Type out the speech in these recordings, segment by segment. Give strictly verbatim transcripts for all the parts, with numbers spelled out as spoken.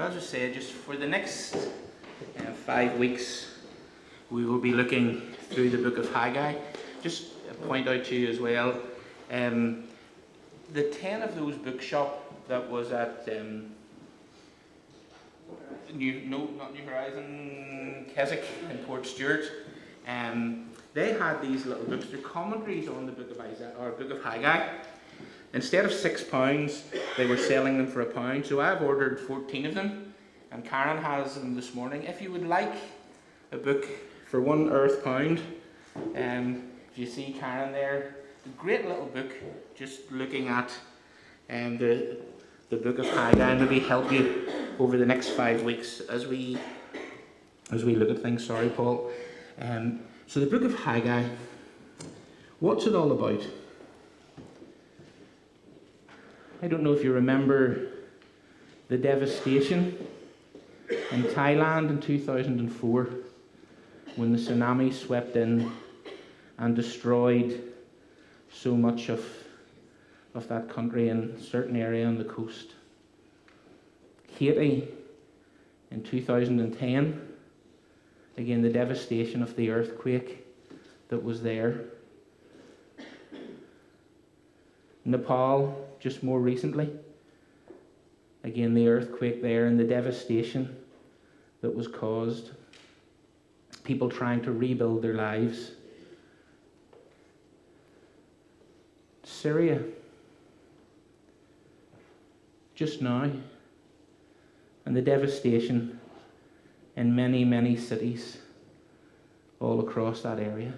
So as I say, just for the next uh, five weeks, we will be looking through the book of Haggai. Just point out to you as well, um, the ten of those bookshop that was at um, New, no, not New Horizon, Keswick in Port Stewart. Um, they had these little books. They're commentaries on the book of Isaiah or book of Haggai. Instead of six pounds, they were selling them for a pound. So I've ordered fourteen of them, and Karen has them this morning. If you would like a book for one earth pound, um, if you see Karen there, a great little book, just looking at um, the the book of Haggai, and maybe help you over the next five weeks as we as we look at things. Sorry, Paul. Um, so the book of Haggai, what's it all about? I don't know if you remember the devastation in Thailand in two thousand four when the tsunami swept in and destroyed so much of, of that country in a certain area on the coast. Haiti in two thousand ten, again the devastation of the earthquake that was there. Nepal, just more recently, again the earthquake there and the devastation that was caused. People trying to rebuild their lives. Syria, just now, and the devastation in many, many cities all across that area.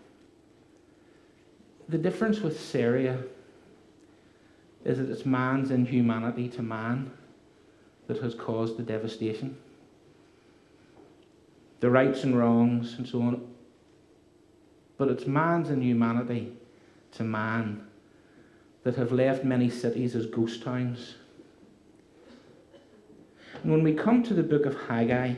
The difference with Syria is that it's man's inhumanity to man that has caused the devastation. The rights and wrongs and so on. But it's man's inhumanity to man that have left many cities as ghost towns. And when we come to the book of Haggai,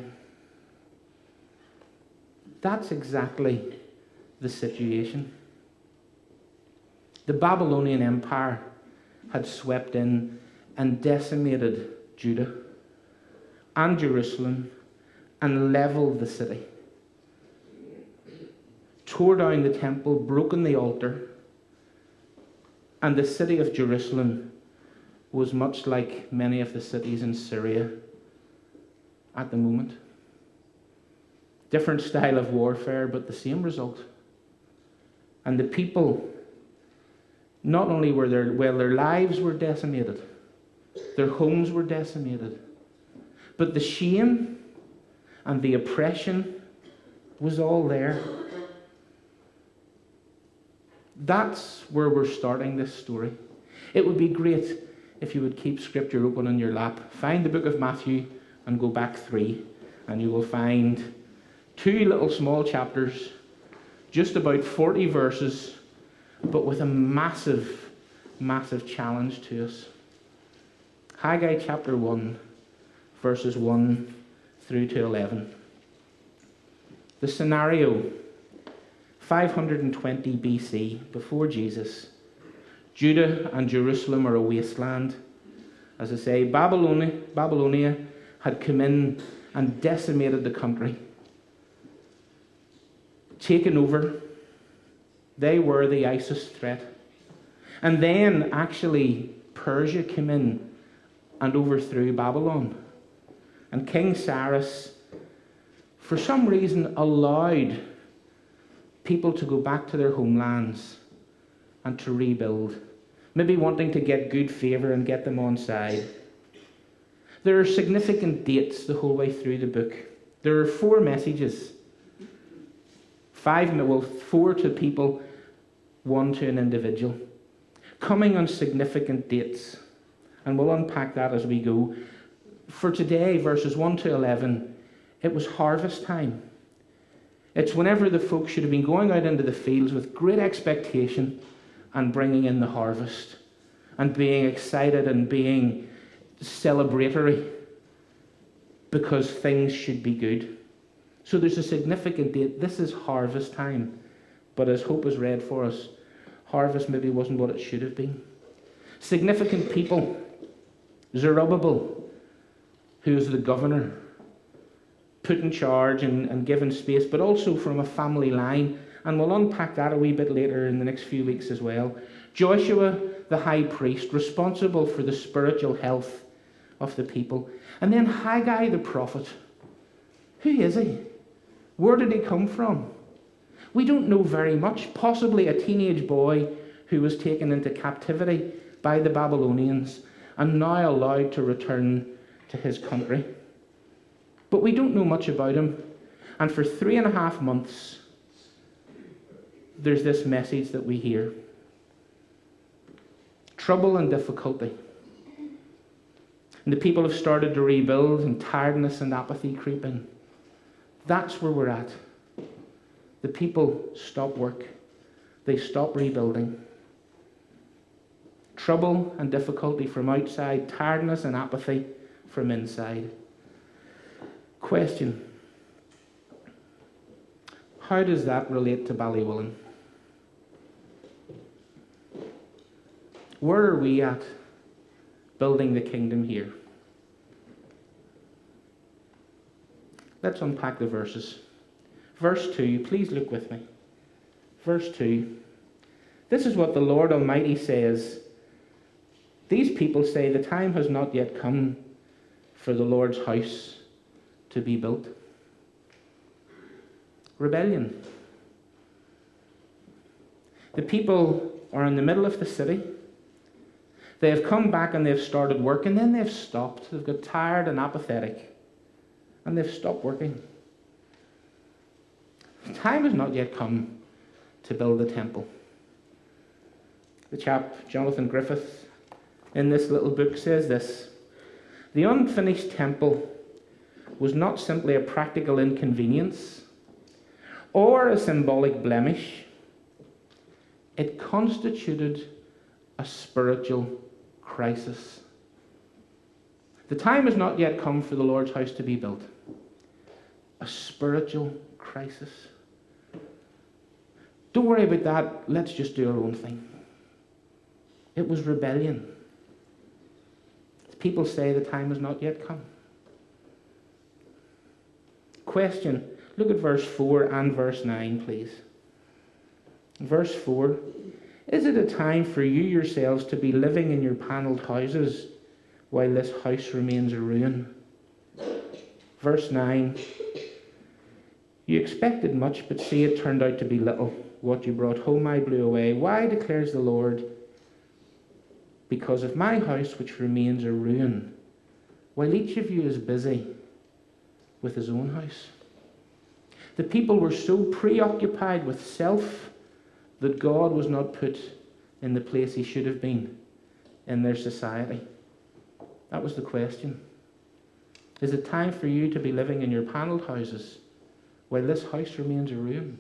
that's exactly the situation. The Babylonian Empire had swept in and decimated Judah and Jerusalem and leveled the city, tore down the temple, broken the altar, and the city of Jerusalem was much like many of the cities in Syria at the moment. Different style of warfare, but the same result. And the people, not only were their, well, their lives were decimated, their homes were decimated, but the shame and the oppression was all there. That's where we're starting this story. It would be great if you would keep scripture open on your lap. Find the book of Matthew and go back three, and you will find two little small chapters, just about forty verses, but with a massive, massive challenge to us. Haggai chapter one, verses one through to eleven. The scenario, five hundred twenty B C, before Jesus. Judah and Jerusalem are a wasteland. As I say, Babylonia, Babylonia had come in and decimated the country, taken over. They were the ISIS threat. And then actually Persia came in and overthrew Babylon. And King Cyrus, for some reason, allowed people to go back to their homelands and to rebuild, maybe wanting to get good favour and get them on side. There are significant dates the whole way through the book. There are four messages. Five, well, four to people, one to an individual, coming on significant dates. And we'll unpack that as we go. For today, verses one to eleven, it was harvest time. It's whenever the folks should have been going out into the fields with great expectation and bringing in the harvest and being excited and being celebratory because things should be good. So there's a significant date. This is harvest time. But as Hope has read for us, harvest maybe wasn't what it should have been. Significant people. Zerubbabel, who is the governor, put in charge and, and given space, but also from a family line. And we'll unpack that a wee bit later in the next few weeks as well. Joshua, the high priest, responsible for the spiritual health of the people. And then Haggai, the prophet. Who is he? Where did he come from? We don't know very much. Possibly a teenage boy who was taken into captivity by the Babylonians and now allowed to return to his country. But we don't know much about him. And for three and a half months, there's this message that we hear. Trouble and difficulty. And the people have started to rebuild, and tiredness and apathy creep in. That's where we're at. The people stop work. They stop rebuilding. Trouble and difficulty from outside, tiredness and apathy from inside. Question. How does that relate to Ballywillen? Where are we at building the kingdom here? Let's unpack the verses. Verse two, please look with me. Verse two. This is what the Lord Almighty says. These people say the time has not yet come for the Lord's house to be built. Rebellion. The people are in the middle of the city. They have come back and they've started work, and then they've stopped. They've got tired and apathetic, and they've stopped working. The time has not yet come to build the temple. The chap, Jonathan Griffith, in this little book says this: the unfinished temple was not simply a practical inconvenience or a symbolic blemish. It constituted a spiritual crisis. The time has not yet come for the Lord's house to be built. A spiritual crisis. Don't worry about that. Let's just do our own thing. It was rebellion. People say the time has not yet come. Question. Look at verse four and verse nine, please. Verse four. Is it a time for you yourselves to be living in your panelled houses while this house remains a ruin? Verse nine. You expected much, but see, it turned out to be little. What you brought home I blew away. Why, declares the Lord? Because of my house, which remains a ruin, while each of you is busy with his own house. The people were so preoccupied with self that God was not put in the place he should have been in their society. That was the question. Is it time for you to be living in your panelled houses while this house remains a ruin?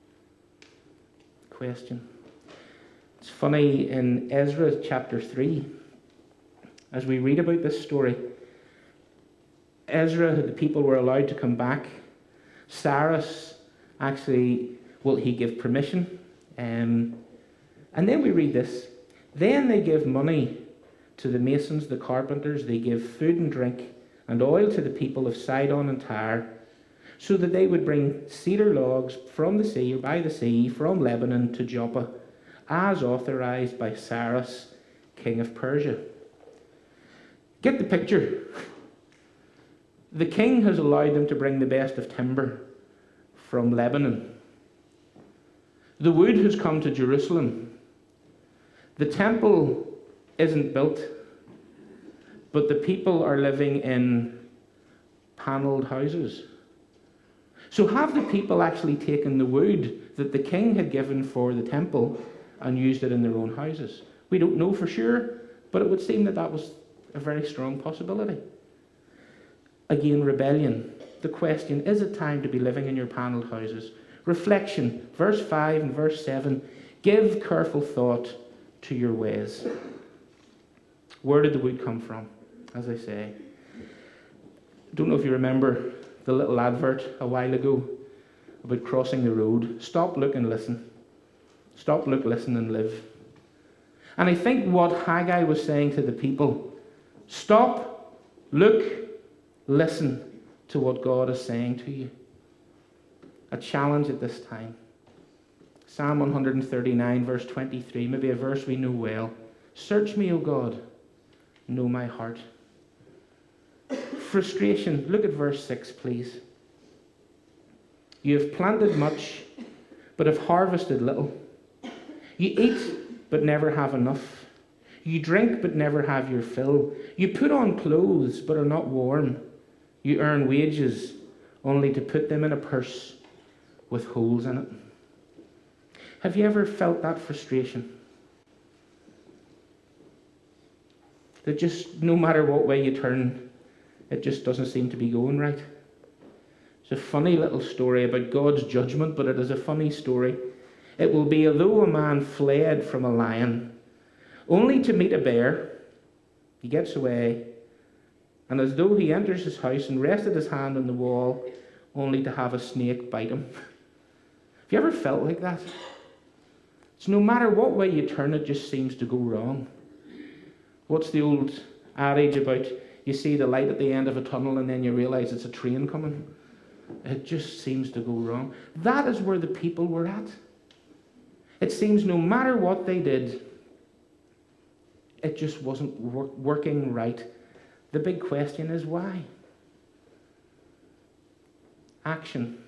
Question. It's funny, in Ezra chapter three, as we read about this story, Ezra, the people were allowed to come back. Cyrus actually, well, he gave permission. Um, and then we read this. Then they give money to the masons, the carpenters. They give food and drink and oil to the people of Sidon and Tyre, so that they would bring cedar logs from the sea, or by the sea, from Lebanon to Joppa, as authorized by Cyrus, king of Persia. Get the picture. The king has allowed them to bring the best of timber from Lebanon. The wood has come to Jerusalem. The temple isn't built, but the people are living in panelled houses. So have the people actually taken the wood that the king had given for the temple and used it in their own houses? We don't know for sure, but it would seem that that was a very strong possibility. Again, rebellion. The question, is it time to be living in your panelled houses? Reflection, verse five and verse seven. Give careful thought to your ways. Where did the wood come from? As I say, I don't know if you remember the little advert a while ago about crossing the road. Stop, look and listen. Stop, look, listen and live. And I think what Haggai was saying to the people, stop, look Listen to what God is saying to you. A challenge at this time. Psalm one thirty-nine, verse twenty-three, maybe a verse we know well. Search me, O God, know my heart. Frustration. Look at verse six, please. You have planted much, but have harvested little. You eat, but never have enough. You drink, but never have your fill. You put on clothes, but are not warm. You earn wages, only to put them in a purse with holes in it. Have you ever felt that frustration? That just no matter what way you turn, it just doesn't seem to be going right. It's a funny little story about God's judgment, but it is a funny story. It will be, although a man fled from a lion, only to meet a bear, he gets away, and as though he enters his house and rested his hand on the wall, only to have a snake bite him. Have you ever felt like that? So no matter what way you turn, it just seems to go wrong. What's the old adage about you see the light at the end of a tunnel and then you realise it's a train coming? It just seems to go wrong. That is where the people were at. It seems no matter what they did, it just wasn't wor- working right. The big question is why? Action.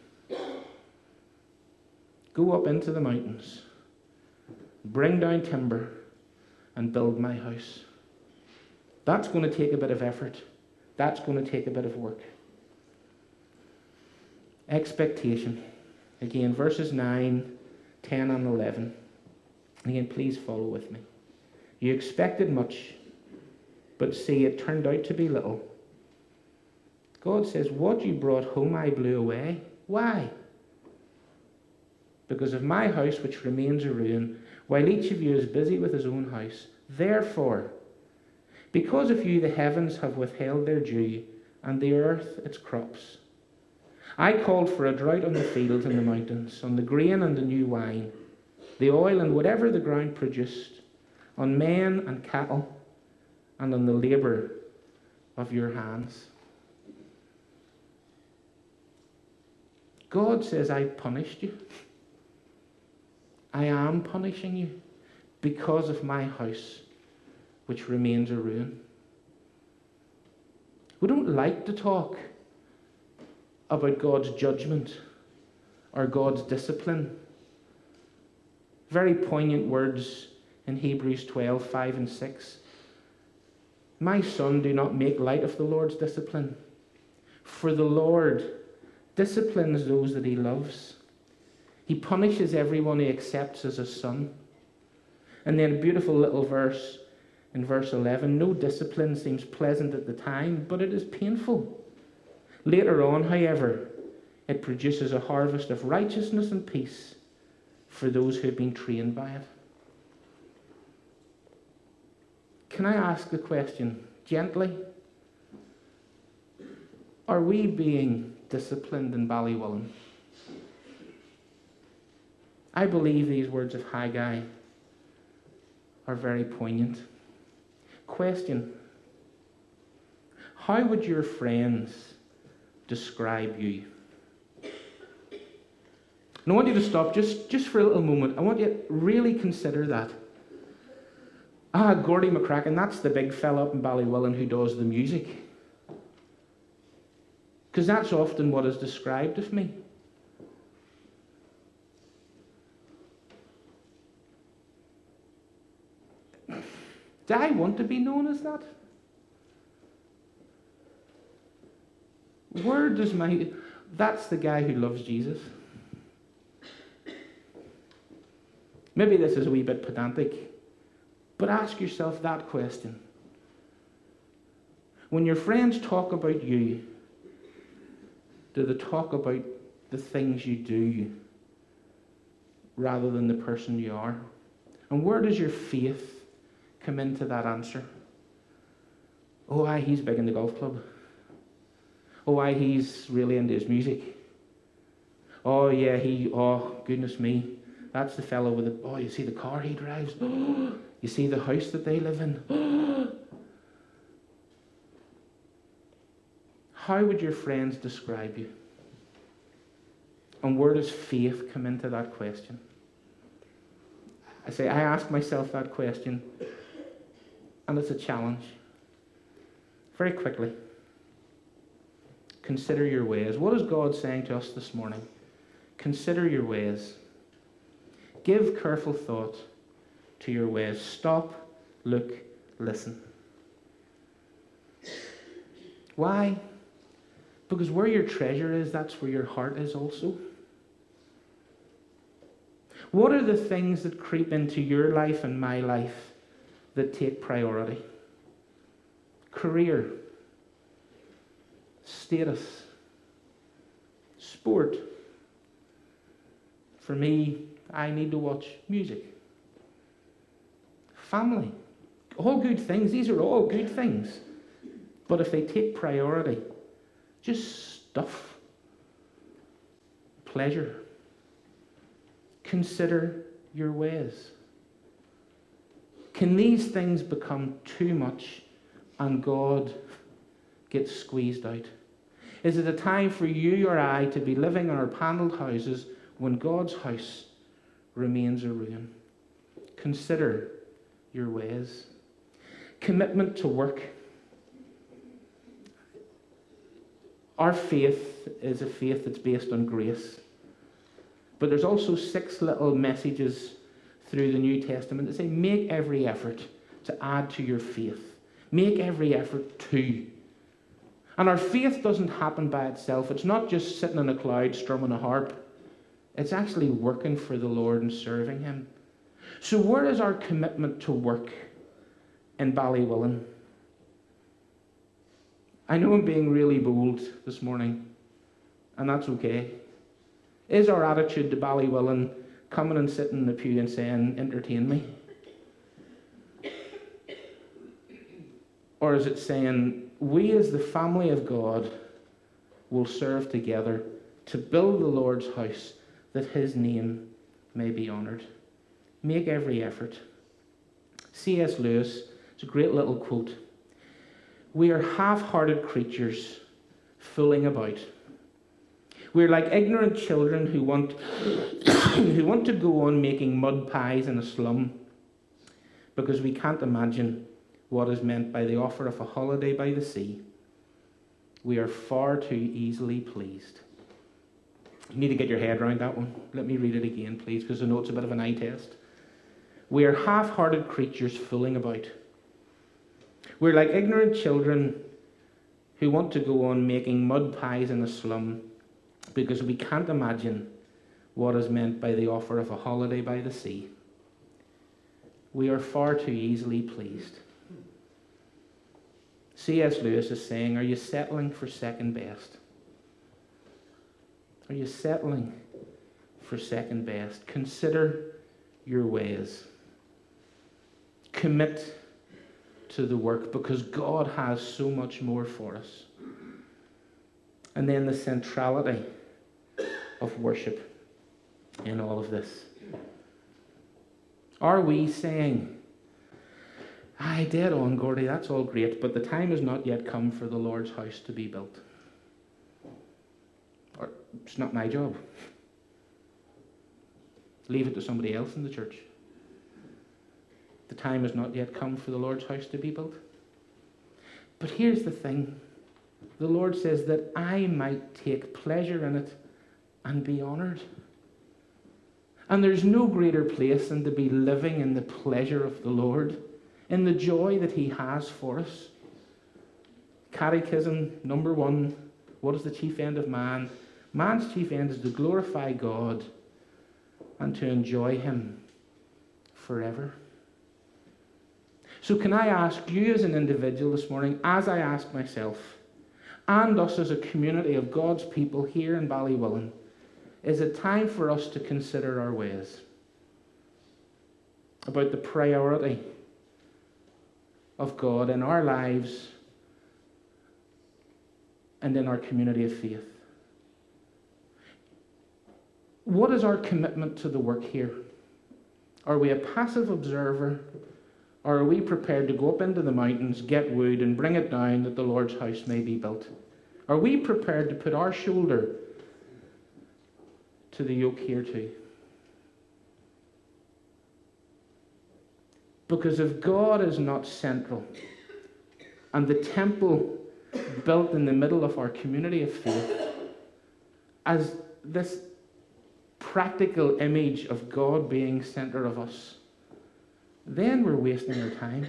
Go up into the mountains, bring down timber, and build my house. That's going to take a bit of effort. That's going to take a bit of work. Expectation. Again, verses nine, ten, and eleven. Again, please follow with me. You expected much, but see, it turned out to be little. God says, what you brought home I blew away. Why? Because of my house which remains a ruin, while each of you is busy with his own house. Therefore, because of you the heavens have withheld their dew, and the earth its crops. I called for a drought on the fields and the mountains, on the grain and the new wine, the oil and whatever the ground produced, on men and cattle, and on the labour of your hands. God says, I punished you. I am punishing you because of my house, which remains a ruin. We don't like to talk about God's judgment or God's discipline. Very poignant words in Hebrews twelve, five and six. My son, do not make light of the Lord's discipline, for the Lord disciplines those that he loves. He punishes everyone he accepts as a son. And then a beautiful little verse in verse eleven. No discipline seems pleasant at the time, but it is painful. Later on, however, it produces a harvest of righteousness and peace for those who have been trained by it. Can I ask the question gently? Are we being disciplined in Ballywillen? I believe these words of Haggai are very poignant. Question: how would your friends describe you? And I want you to stop just, just for a little moment. I want you to really consider that. Ah, Gordy McCracken, that's the big fella up in Ballywillen who does the music. Because that's often what is described of me. Do I want to be known as that? Where does my... That's the guy who loves Jesus. Maybe this is a wee bit pedantic, but ask yourself that question. When your friends talk about you, do they talk about the things you do rather than the person you are? And where does your faith come into that answer? Oh, aye, he's big in the golf club. Oh, aye, he's really into his music. Oh, yeah, he, oh, goodness me. That's the fellow with the, oh, you see the car he drives. Oh, you see the house that they live in. Oh. how would your friends describe you? And where does faith come into that question? I say, I ask myself that question, and it's a challenge. Very quickly, consider your ways. What is God saying to us this morning? Consider your ways. Give careful thought to your ways. Stop, look, listen. Why? Because where your treasure is, that's where your heart is also. What are the things that creep into your life and my life that take priority? Career, status, sport. For me, I need to watch music. Family. All good things. These are all good things. But if they take priority, just stuff. Pleasure. Consider your ways. Can these things become too much and God gets squeezed out? Is it a time for you or I to be living in our panelled houses when God's house remains a ruin? Consider your ways. Commitment to work. Our faith is a faith that's based on grace. But there's also six little messages through the New Testament that say, make every effort to add to your faith. Make every effort to. And our faith doesn't happen by itself. It's not just sitting in a cloud strumming a harp. It's actually working for the Lord and serving Him. So where is our commitment to work in Ballywillan? I know I'm being really bold this morning, and that's okay. Is our attitude to Ballywillan coming and sitting in the pew and saying, entertain me? Or is it saying, we as the family of God will serve together to build the Lord's house that His name may be honoured? Make every effort. C S Lewis, it's a great little quote. We are half-hearted creatures fooling about. We're like ignorant children who want, who want to go on making mud pies in a slum because we can't imagine what is meant by the offer of a holiday by the sea. We are far too easily pleased. You need to get your head around that one. Let me read it again, please, because I know it's a bit of an eye test. We are half-hearted creatures fooling about. We're like ignorant children who want to go on making mud pies in a slum because we can't imagine what is meant by the offer of a holiday by the sea. We are far too easily pleased. C S Lewis is saying, are you settling for second best? Are you settling for second best? Consider your ways. Commit to the work because God has so much more for us. And then the centrality of worship in all of this. Are we saying, aye, dead on, Gordy, that's all great, but the time has not yet come for the Lord's house to be built? Or, it's not my job. Leave it to somebody else in the church. The time has not yet come for the Lord's house to be built. But here's the thing. The Lord says that I might take pleasure in it and be honoured. And there's no greater place than to be living in the pleasure of the Lord, in the joy that He has for us. Catechism number one, what is the chief end of man? Man's chief end is to glorify God and to enjoy Him forever. So can I ask you as an individual this morning, as I ask myself, and us as a community of God's people here in Ballywillan, is it time for us to consider our ways? About the priority of God in our lives and in our community of faith. What is our commitment to the work here? Are we a passive observer, or are we prepared to go up into the mountains, get wood, and bring it down that the Lord's house may be built? Are we prepared to put our shoulder to the yoke here too? Because if God is not central, and the temple built in the middle of our community of faith as this practical image of God being center of us, then we're wasting our time.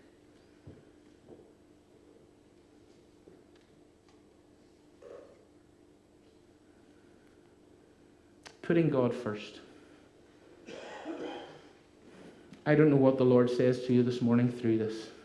Putting God first. I don't know what the Lord says to you this morning through this.